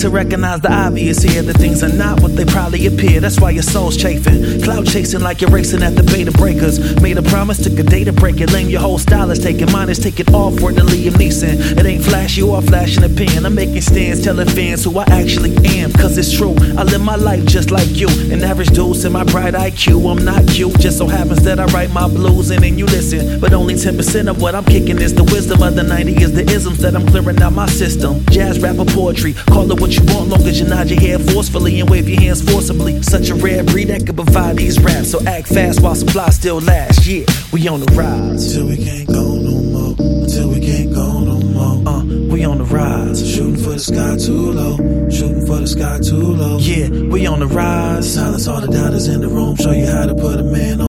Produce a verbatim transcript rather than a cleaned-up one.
to recognize the obvious here. The things are not what they probably appear. That's why your soul's chafing. Cloud chasing like you're racing at the beta breakers. Made a promise, took a day to break it. Lame, your whole style is taking. Mine is taking off for the Liam Neeson. It ain't flashy or flashing a pen. I'm making stands, telling fans who I actually am. Cause it's true, I live my life just like you. An average dude in my bright I Q. I'm not cute, just so happens that I write my blues and then you listen. But only ten percent of what I'm kicking is the wisdom of the ninety is the isms that I'm clearing out my system. Jazz, rapper, poetry, call it what you want, long as you nod your head forcefully and wave your hands forcibly. Such a rare breed that could provide these raps, so act fast while supply still lasts. Yeah, we on the rise. Till we can't go no more. Until we can't go no more. Uh, we on the rise. Shooting for the sky too low. Shooting for the sky too low. Yeah, we on the rise. Silence all the doubters in the room. Show you how to put a man on.